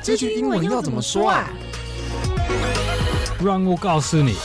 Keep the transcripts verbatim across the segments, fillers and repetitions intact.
这句英文要怎么说啊？ 让我告诉你。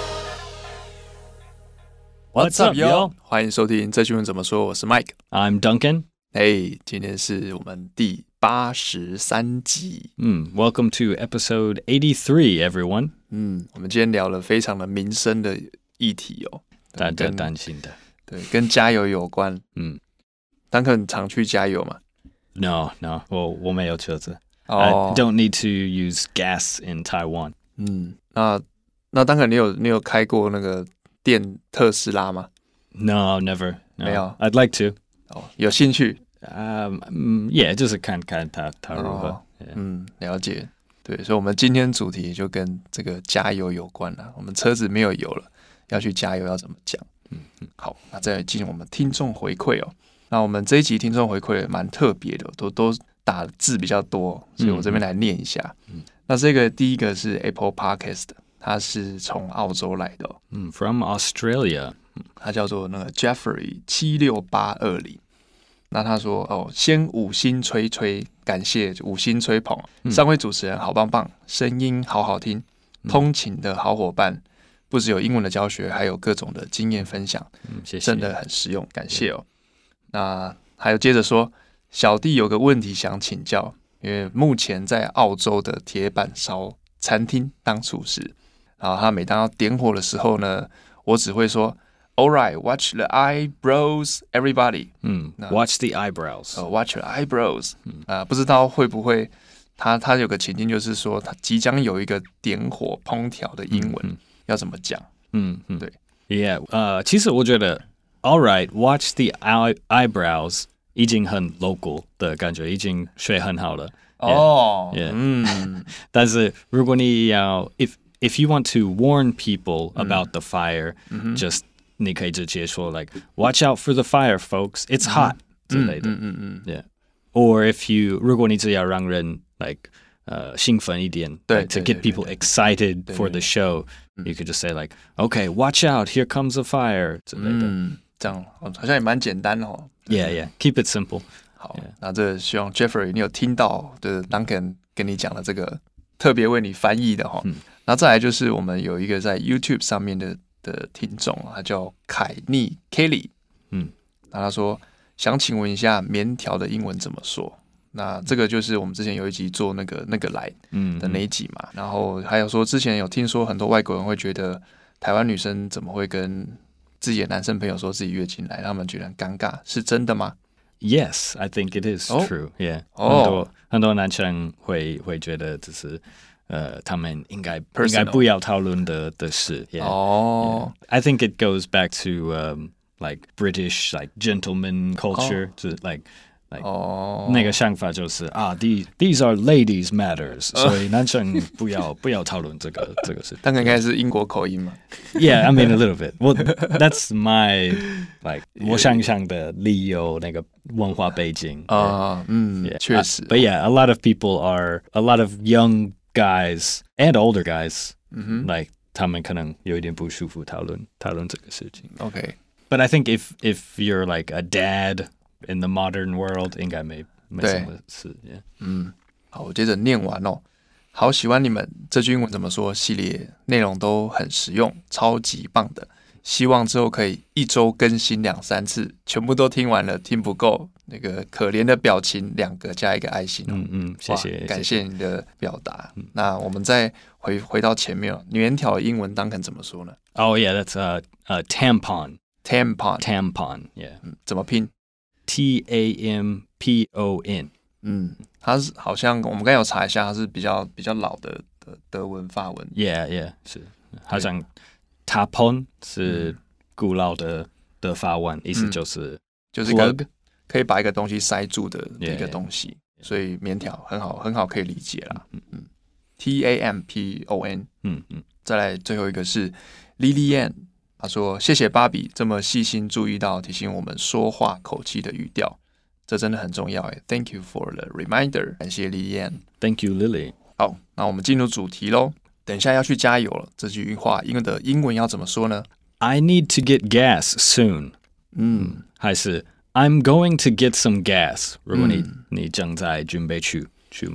What's up, yo？ 欢迎收听这句英文怎么说，我是 Mike。I'm Duncan。 Hey， 今天是我们第八十三集。 嗯 ，Welcome to episode eighty-three, everyone。 嗯，我们今天聊了非常的民生的议题哦， 大家担心的， 对，跟加油有关。嗯，Duncan常去加油吗 ？No, no， 我我没有车子。 哦、 I don't need to use gas in Taiwan。 嗯，那那 Duncan 你有你有开过那个电特斯拉吗 ？No, never。 没有 ，I'd like to。 哦，有兴趣？ 嗯、um, ，Yeah， 就是看看它它如何。 哦 yeah. 嗯，了解。对，所以我们今天主题就跟这个加油有关了。我们车子没有油了，要去加油要怎么讲？嗯嗯。好，那再进入我们听众回馈哦。那我们这一集听众回馈蛮特别的，都都打字比较多，所以我这边来念一下。嗯，那这个第一个是 Apple Podcast， 它是从澳洲来的、哦。 嗯 ，From Australia。 他叫做那个 Jeffrey 七六八二零，那他说哦，先五星吹吹，感谢五星吹捧，三位主持人好棒棒，声音好好听，通勤的好伙伴，不只有英文的教学，还有各种的经验分享， 嗯，谢谢， 真的很实用，感谢哦。那还有接着说，小弟有个问题想请教，因为目前在澳洲的铁板烧餐厅当厨师，然后他每当要点火的时候呢，我只会说。All right, watch the eyebrows, everybody. 嗯 ，Watch the eyebrows. Uh, watch the eyebrows. 嗯啊、呃，不知道会不会他他有个情境，就是说他即将有一个点火烹调的英文、嗯、要怎么讲？ 嗯嗯， 对 ，Yeah， 呃，其实我觉得 All right, watch the eye eyebrows 已经很 local 的感觉，已经学很好了。 哦， yeah, yeah. 嗯， 但是如果你要 if if you want to warn people about、嗯、the fire，、嗯、just你可以直接说 like watch out for the fire, folks. It's hot、嗯、之类的。 嗯嗯嗯 Yeah. Or if you 如果你只要让人 like 呃、uh, 興奮一點， 對 like, to get people excited 對 for the show, 對 you could just say like, okay, watch out, here comes a fire 之類的。 嗯，這樣好像也蠻簡單哦。 Yeah, yeah. Keep it simple. 好， yeah. 那這希望 Jeffrey 你有聽到的 Duncan 跟你講的這個特別為你翻譯的哈。嗯，那再來就是我們有一個在 YouTube 上面的。的聽眾，他叫凱尼 Kelly， 嗯，那他說想請問一下棉條的英文怎麼說？那這個就是我們之前有一集做那個那個來的那一集嘛，嗯嗯，然後還有說之前有聽說很多外國人會覺得台灣女生怎麼會跟自己的男生朋友說自己月經來，他們覺得很尷尬，是真的嗎？ Yes, I think it is true. Oh. Yeah， 哦， 很多很多男生會會覺得只是。呃，他們應該應該不要討論的的事。Yeah, oh. yeah. I think it goes back to um, like British like gentleman culture， 就、oh. like like、oh. 那個想法就是啊 ，these these are ladies matters， 所以男生不要不要討論這個這個事。 但應該是英國口音嘛 ？Yeah, I mean a little bit. Well, that's my like 我想象的理由那個文化背景啊，嗯，確實。 But yeah, a lot of people are a lot of young guys and older guys, mm-hmm. like 他們可能有一點不舒服討論討論這個事情。 Okay. But I think if if you're like a dad in the modern world， 應該沒沒什麼事。Yeah. 嗯，好，我接着念完哦。好喜歡你們這句英文怎麼說系列，內容都很實用，超級棒的。希望之後可以一周更新兩三次，全部都聽完了，聽不夠。那個可憐的表情，兩個加一個愛心哦。 嗯嗯，謝謝， 感謝你的表達。嗯、那我們再回回到前面哦，棉條英文Duncan怎麼說呢？ Oh yeah, that's a a tampon. Tampon. Tampon. Yeah. 嗯，怎麼拼 ？T A M P O N. 嗯，它是好像我們剛才有查一下，它是比較比較老的的德文法文。 Yeah, yeah，是，好像 Tampon 是古老的的法文，意思就是就是個可以把一個東西塞住的一個東西， yeah, yeah. 所以棉條很好很好可以理解啦。嗯嗯 ，T A M P O N。嗯嗯，再來最後一個是 Lilian， 他說謝謝芭比這麼細心注意到提醒我們說話口氣的語調，這真的很重要誒。Thank you for the reminder， 感謝 Lilian。Thank you Lily。 好，那我們進入主題嘍。等一下要去加油了，這句話英文的英文要怎麼說呢？ I need to get gas soon。 嗯， 還是I'm going to get some gas。如果你、嗯、你正在準備去去買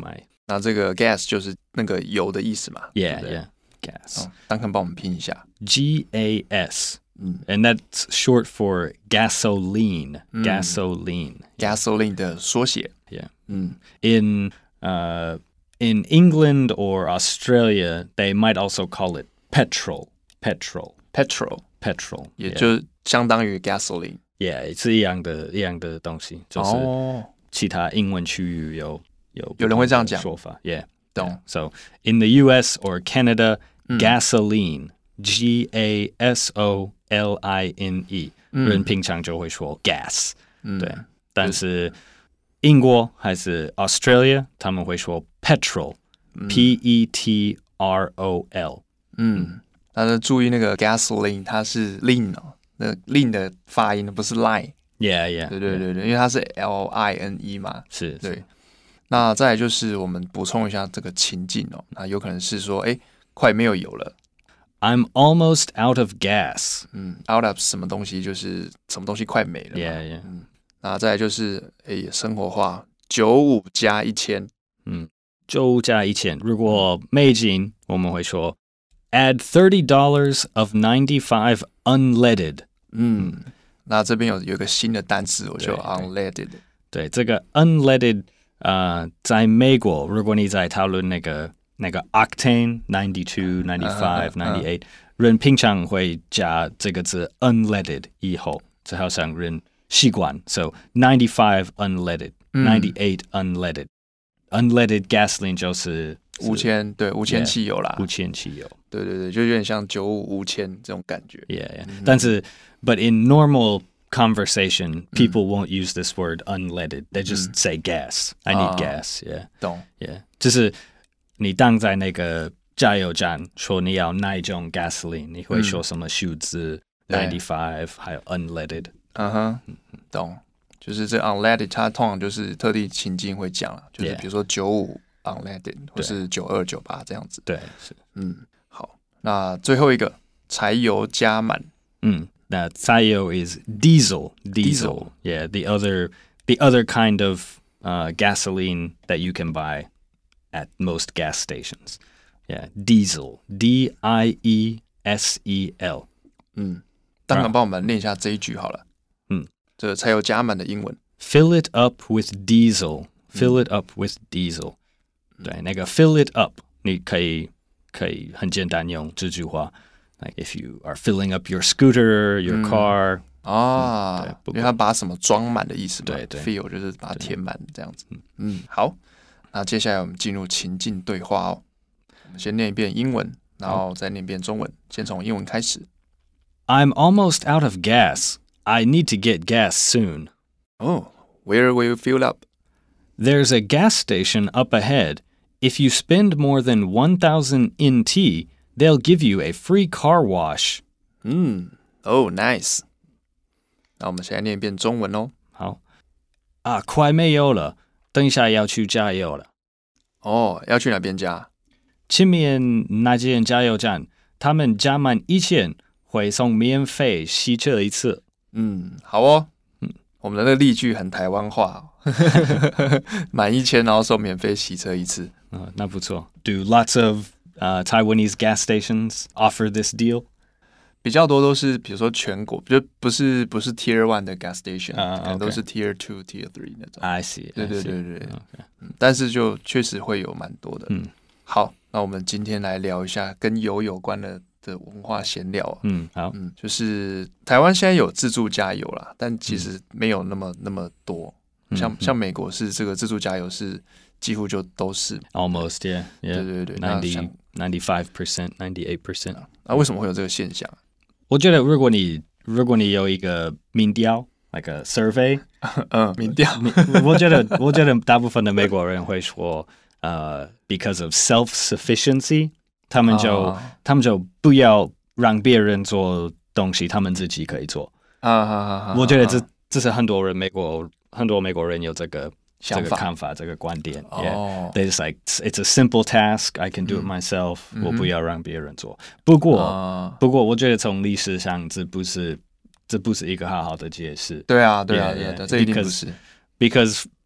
那这个 gas 就是那个油的意思嘛 Yeah, 对不对 yeah, gas. 哦，丹肯帮我们拼一下。 G A S. 嗯 And that's short for gasoline. Gasoline. gasoline 的缩写。 Yeah. 嗯 In uh, in England or Australia, they might also call it petrol. Petrol. petrol Petrol. 也 Yeah. 就相当于 gasoline。 Yeah, 是一样的一样的东西，就是哦， 其他英文区域有有有人会这样讲说法。Yeah. 懂 Yeah. So in the U S or Canada, gasoline, G A S O L I N E，、人平常就会说 gas，、对。但是英国还是 Australia， 他们会说 petrol，P E T R O L。 嗯，但是注意那个 gasoline 它是 lean 哦，那 lean 的发音不是 line。 Yeah, yeah. 对对对对，因为它是 L I N E 嘛。 是， 对。那再来就是我们补充一下这个情境哦，那有可能是说，哎，快没有油了。 I'm almost out of gas. 嗯 ，out of 什么东西就是什么东西快没了嘛。 Yeah, yeah. 嗯，那再来就是哎，生活化九五加一千。 嗯，九加一千。如果美金，我们会说 add thirty dollars of ninety-five unleaded。 嗯，那这边有有一个新的单词，我就 unleaded。 对，这个 unleaded， 呃，在美国，如果你在讨论那个那个 octane ninety-two, ninety-five, ninety-eight，、uh, 人平常会加这个字 unleaded 以后，这好像人习惯。So ninety-five unleaded, ninety-eight unleaded, unleaded gasoline 就是无铅，对，无铅汽油啦， 无铅汽油。 对对对，就有点像九五无铅这种感觉。 Yeah, yeah. 但是 but in normal conversation, people won't use this word unleaded. They just say gas. I need gas. Yeah. 懂 Yeah. 就是你当在那个加油站说你要哪一种 gasoline， 你会说什么数字 ninety-five， 还有 unleaded。 嗯哼，懂。就是这 unleaded， 它通常就是特定情境会讲了，就是比如说九五 unleaded， 或是九二九八这样子。 对，是。 嗯，好。那最后一个柴油加满。 嗯，那柴油 is diesel. Diesel. Yeah. The other the other kind of uh, gasoline that you can buy at most gas stations. Yeah, diesel. D I E S E L. 嗯，当然帮我们练一下这一句好了。 嗯， 这个柴油加满的英文 ，Fill it up with diesel. Fill it up with diesel. 对，那个 fill it up， 你可以可以很简单用这句话。Like if you are filling up your scooter, your car. 啊，因为它把什么装满的意思嘛。 对对 ，fill 就是把它填满这样子。嗯，好。那接下来我们进入情境对话哦。我们先念一遍英文，然后再念一遍中文。先从英文开始。 I'm almost out of gas. I need to get gas soon. Oh, where will you fill up? There's a gas station up ahead. If you spend more than one thousand N T, they'll give you a free car wash. 嗯 ，Oh, nice. 那我们现在念一遍中文哦。 好啊，快没有了，等一下要去加油了。 哦，要去哪边加？ 前面那间加油站，他们加满一千会送免费洗车一次。 嗯，好哦。嗯，我们的那个例句很台湾话、哦，满一千然后送免费洗车一次。 嗯，那不错。Do lots of uh, Taiwanese gas stations offer this deal? 比较多都是比如说全国，就不是不是 Tier One 的 gas station，、uh, 可能都是 Tier Two、Tier Three 那种。 I see. 对对对对对。 Okay. 嗯，但是就确实会有蛮多的。 嗯， 好，那我们今天来聊一下跟油有关的的文化闲聊。 嗯，好， 嗯，就是台湾现在有自助加油啦，但其实没有那么、嗯、那么多。像、嗯、像美国是这个自助加油是几乎就都是。 Almost, yeah, yeah. 对对对 ，ninety, ninety-five percent, ninety-eight percent。 那为什么会有这个现象？ 我觉得如果你如果你有一个民调 ，like a survey， 嗯，民调， 我觉得我觉得大部分的美国人会说，呃、uh, ，because of self-sufficiency， 他们就、哦、他们就不要让别人做东西，他们自己可以做。 啊啊啊！ 我觉得这这是很多人美国很多美国人有这个。 想法这个看法，这个观点、 哦、 ，Yeah, they just like it's a simple task. I can do it myself、嗯。我不要让别人做。不过，哦、不过，我觉得从历史上，这不是这不是一个好好的解释。 对啊，对啊， yeah, 对， yeah, 这一定不是。 Because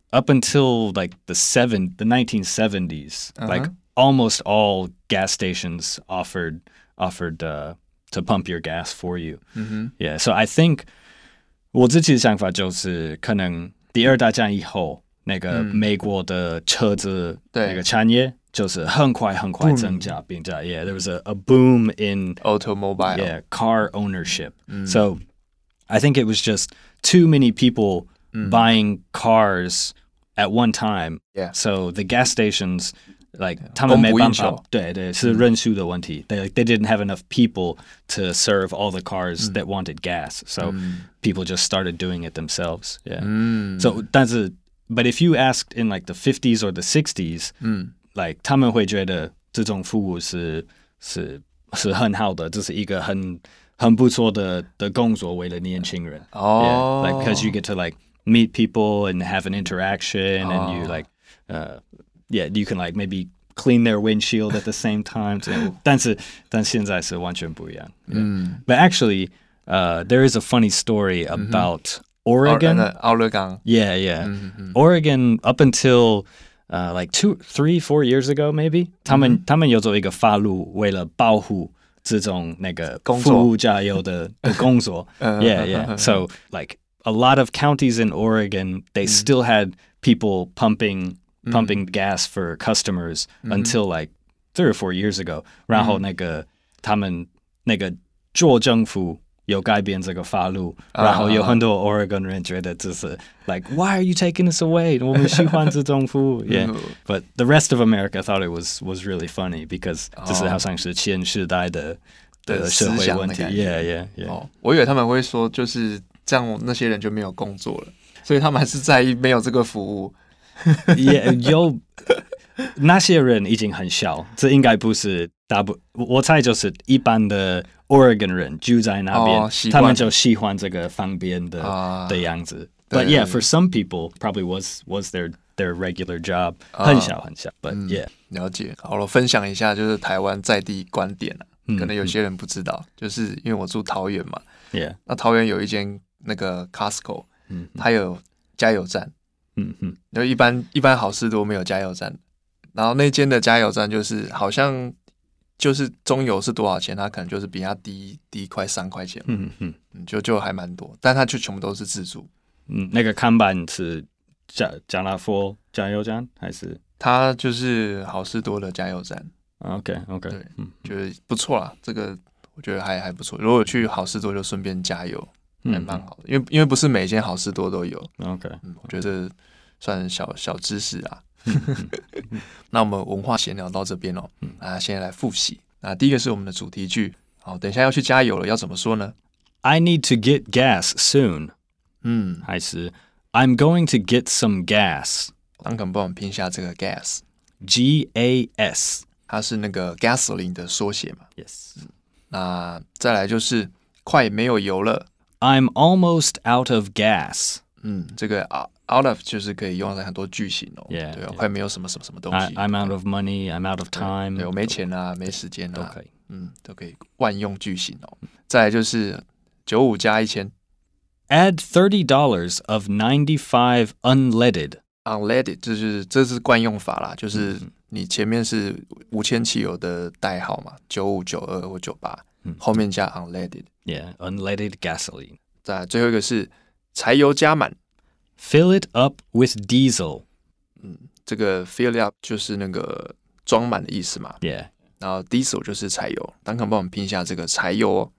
up until like the seven, the nineteen seventies, uh-huh. like almost all gas stations offered offered uh, to pump your gas for you. Mm-hmm. Yeah, so I think 我自己的想法就是可能第二大战以后，那个美国的车子那个产业就是很快很快增加，并且 yeah, there was a, a boom in automobile, yeah, car ownership. Mm. So I think it was just too many people mm. buying cars at one time. Yeah. So the gas stations, like 他们没办法，对对，是人数的问题。They they didn't have enough people to serve all the cars mm. that wanted gas. So mm. people just started doing it themselves. Yeah. Mm. So 但是 but if you asked in like the fifties or the sixties, mm. like 他们会觉得这种服务是是是很好的，这是一个很很不错的的工作，为了年轻人。 Oh. Yeah, like because you get to like meet people and have an interaction, oh. and you like, uh, yeah, you can like maybe clean their windshield at the same time. 但是但现在是完全不一样。Yeah. Mm. But actually, uh, there is a funny story about mm-hmm. Oregon. Oregon. Yeah, yeah. Mm-hmm. Oregon up until uh, like two, three, four years ago, maybe. 他们他们有做一个法律，为了保护这种那个服务加油的的工作。Yeah, yeah. So like a lot of counties in Oregon, they mm. still had people pumping pumping mm. gas for customers mm-hmm. until like three or four years ago. 然后那个他们那个州政府有改变这个法律，然后有很多 Oregon 人觉得这是 like why are you taking this away? 我们喜欢这种服务 Yeah. But the rest of America thought it was was really funny because 这是好像是前时代的的社会问题 Yeah, yeah, yeah. 哦，我以为他们会说就是这样那些人就没有工作了，所以他们还是在意没有这个服务。 yeah, 有那些人已经很小，这应该不是大不，我猜就是一般的 Oregon 人住在那边，哦、他们就喜欢这个方便的、啊、的样子。But yeah, for some people, probably was was their their regular job，、啊、很小很小。But、嗯、yeah， 了解。好了，分享一下就是台湾在地观点啊，嗯、可能有些人不知道，嗯、就是因为我住桃园嘛 ，Yeah， 那桃园有一间那个 Costco， 嗯，它有加油站。 嗯嗯， 就一般一般好市多没有加油站，然后那间的加油站就是好像就是中油是多少钱，它可能就是比它低低快三块钱， 嗯嗯， 就就还蛮多，但它就全部都是自助。 嗯，那个看板是加加拉佛加油站还是？ 它就是好市多的加油站。 OK OK， 对，嗯，就是不错啦，这个我觉得还还不错。如果去好市多就顺便加油。还蛮好的，因为因为不是每间好市多都有。 OK，、 嗯、我觉得算小小知识啊。那我们文化闲聊到这边哦，那现在来复习。那第一个是我们的主题句，好，等一下要去加油了，要怎么说呢 ？I need to get gas soon。 嗯， 还是 I'm going to get some gas。 当肯帮我们拼一下这个 gas，G A S， 它是那个 gasoline 的缩写嘛 ？Yes、嗯。 那再来就是快没有油了。 I'm almost out of gas. 嗯，这个 out of 就是可以用在很多句型哦。 Yeah, 对啊， yeah. 快没有什么什么什么东西。 I, I'm out of money. I'm out of time. 对，对我没钱啊，没时间啊， 都可以。 嗯，都可以万用句型哦。再来就是九五加一千。 Add thirty dollars of ninety-five unleaded. Unleaded 这就是这是惯用法啦，就是你前面是无铅汽油的代号嘛，九五、九二或九八。后面加 unleaded， yeah, unleaded gasoline。 再来最后一个是柴油加满 ，fill it up with diesel。 嗯，这个 fill up 就是那个装满的意思嘛 ，yeah。 然后 diesel 就是柴油，当肯帮我们拼一下这个柴油哦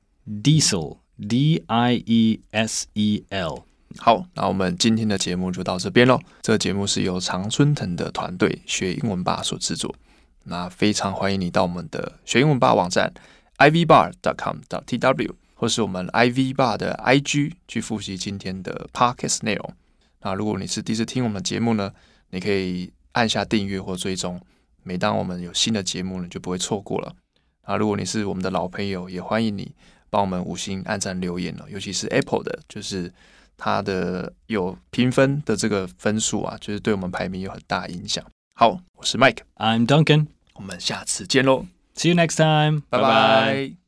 ，diesel D I E S E L。 好，那我们今天的节目就到这边咯。这个节目是由常春藤的团队学英文吧所制作，那非常欢迎你到我们的学英文吧网站。i v bar dot com dot t w 或是我们 I V Bar 的 I G 去复习今天的 Podcast 内容。那如果你是第一次听我们的节目呢，你可以按下订阅或追踪，每当我们有新的节目呢，就不会错过了。那如果你是我们的老朋友，也欢迎你帮我们五星按赞留言哦，尤其是 Apple 的，就是它的有评分的这个分数啊，就是对我们排名有很大影响。好，我是 Mike， I'm Duncan， 我们下次见喽。 See you next time. Bye bye.